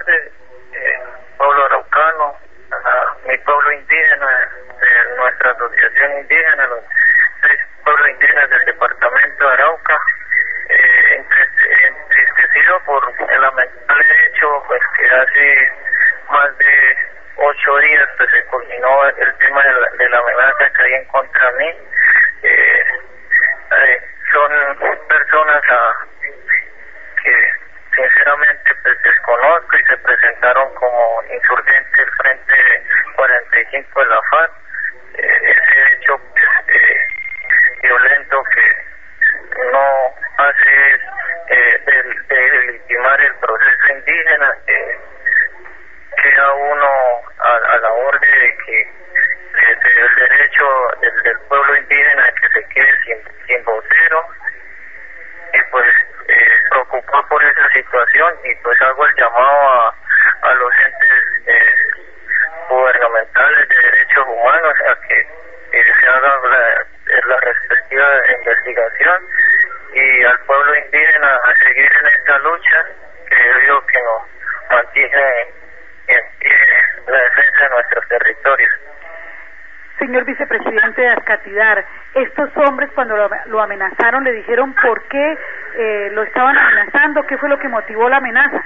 tarde, pueblo araucano, mi pueblo indígena, de nuestra asociación indígena, los 6 pueblos indígenas del departamento de Arauca, entristecido por el lamentable hecho, pues que hace más de 8 días pues se culminó el tema de la amenaza que hay en contra de mí. Son personas que sinceramente pues desconozco y se presentaron como insurgentes del Frente 45 de la FARC. Ese hecho violento que no hace de legitimar el proceso indígena, queda uno a la orden de que el derecho del pueblo indígena que se quede sin vocero, y pues preocupado por esa situación, y pues hago el llamado a los entes gubernamentales de derechos humanos a que se haga la respectiva investigación, y al pueblo indígena a seguir en esta lucha que debido que nos mantiene en pie la defensa de nuestros territorios. Señor vicepresidente de Ascatidar, estos hombres cuando lo amenazaron le dijeron por qué lo estaban amenazando, qué fue lo que motivó la amenaza.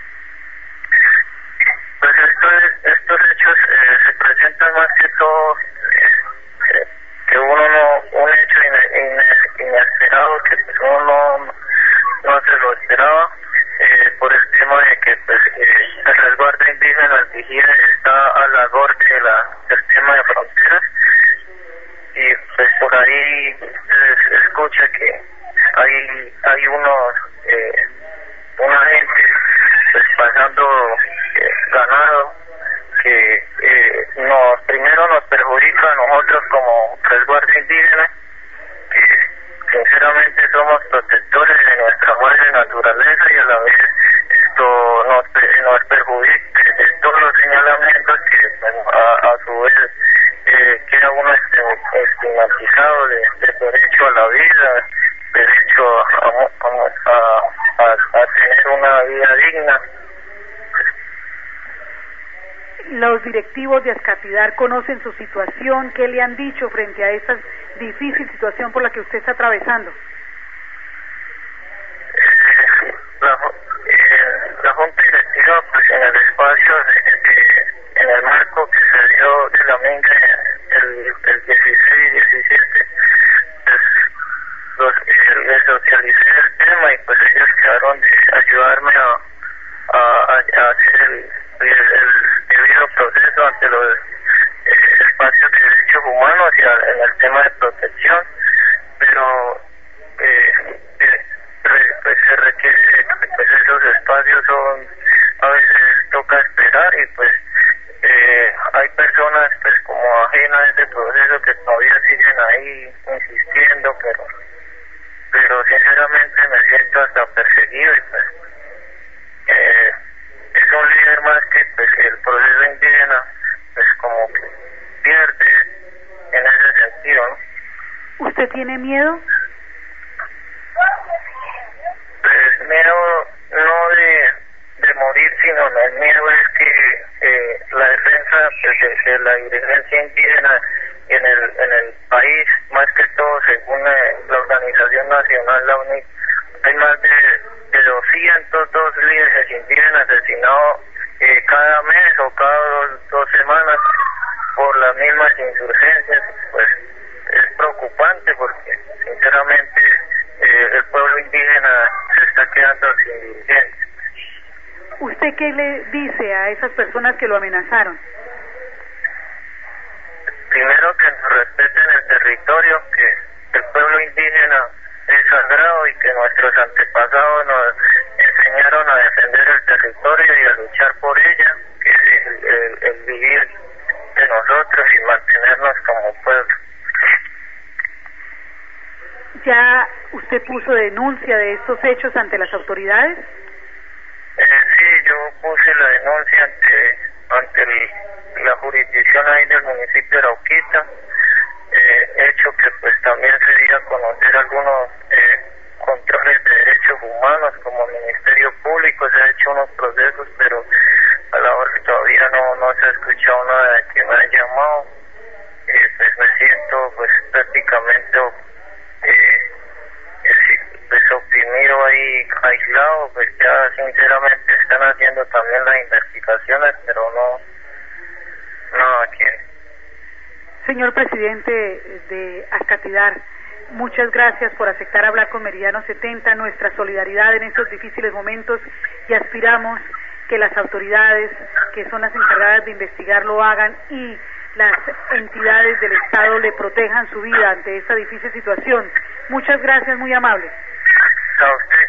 Pues estos hechos se presentan más que todo que un hecho inesperado que pues uno no se lo esperaba, por el tema de que pues el resguardo indígena al vigía está a la borde del tema de fronteras, y pues por ahí se escucha que hay una gente pues pasando ganado que primero nos perjudica a nosotros como resguardo indígena, que sinceramente somos protectores de nuestra madre naturaleza, y a la vez esto nos perjudica de todos los señalamientos que a su vez queda uno estigmatizado de derecho a la vida, derecho a tener una vida digna. Los directivos de Ascatidar conocen su situación, ¿qué le han dicho frente a esta difícil situación por la que usted está atravesando? La Junta Directiva, pues en el espacio en el marco que se dio de la minga el 16 y 17, pues les socialicé el tema, y pues ellos quedaron de ayudarme a hacer el debido proceso ante los espacios de derechos humanos y en el tema de protección, pero pues se requiere que pues esos espacios a veces toca esperar, y pues hay personas pues como ajenas a este proceso que todavía siguen ahí insistiendo, pero sinceramente me siento hasta perseguido, y pues es un líder más que pues el proceso indígena pues como que pierde en ese sentido, ¿no? ¿Usted tiene miedo? Pues miedo no de morir, sino el miedo es que la defensa pues, de la dirigencia indígena en el país, más que todo según la Organización Nacional, la UNIC, hay más de 202 líderes indígenas asesinados cada mes o cada dos semanas por las mismas insurgencias. Pues es preocupante porque sinceramente el pueblo indígena se está quedando sin dirigentes. ¿Usted qué le dice a esas personas que lo amenazaron? Primero, que nos respeten el territorio, que el pueblo indígena es sagrado y que nuestros antepasados nos enseñaron a defender el territorio y a luchar por ella, que es el vivir de nosotros y mantenernos como pueblo. ¿Ya usted puso denuncia de estos hechos ante las autoridades? Sí, yo puse la denuncia ante la jurisdicción ahí del municipio de Arauquita, hecho que pues también se dio a conocer algunos controles de derechos humanos como el Ministerio Público, se han hecho unos procesos, pero no se escucha uno de que me han llamado, pues me siento pues prácticamente pues oprimido ahí, aislado, pues ya sinceramente están haciendo también las investigaciones, pero no aquí. Señor presidente de Ascatidar, muchas gracias por aceptar hablar con Meridiano 70, nuestra solidaridad en estos difíciles momentos, y aspiramos que las autoridades que son las encargadas de investigar lo hagan y las entidades del Estado le protejan su vida ante esta difícil situación. Muchas gracias, muy amable. A usted.